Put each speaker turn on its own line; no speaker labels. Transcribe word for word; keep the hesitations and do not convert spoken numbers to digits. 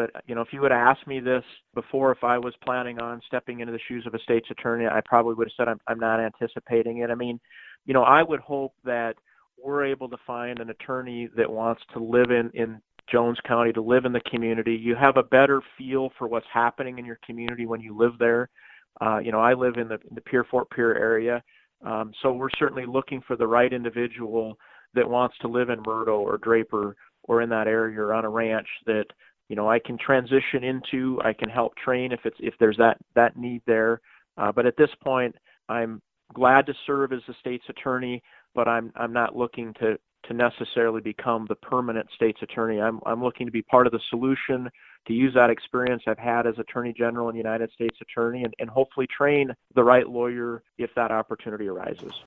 But, you know, if you would have asked me this before, if I was planning on stepping into the shoes of a state's attorney, I probably would have said I'm, I'm not anticipating it. I mean, you know, I would hope that we're able to find an attorney that wants to live in, in Jones County, to live in the community. You have a better feel for what's happening in your community when you live there. Uh, you know, I live in the, in the Pier Fort Pier area, um, so we're certainly looking for the right individual that wants to live in Murdo or Draper or in that area or on a ranch that, you know, I can transition into. I can help train if it's if there's that that need there. Uh, but at this point, I'm glad to serve as the state's attorney, but I'm I'm not looking to to necessarily become the permanent state's attorney. I'm I'm looking to be part of the solution, to use that experience I've had as Attorney General and United States Attorney, and, and hopefully train the right lawyer if that opportunity arises.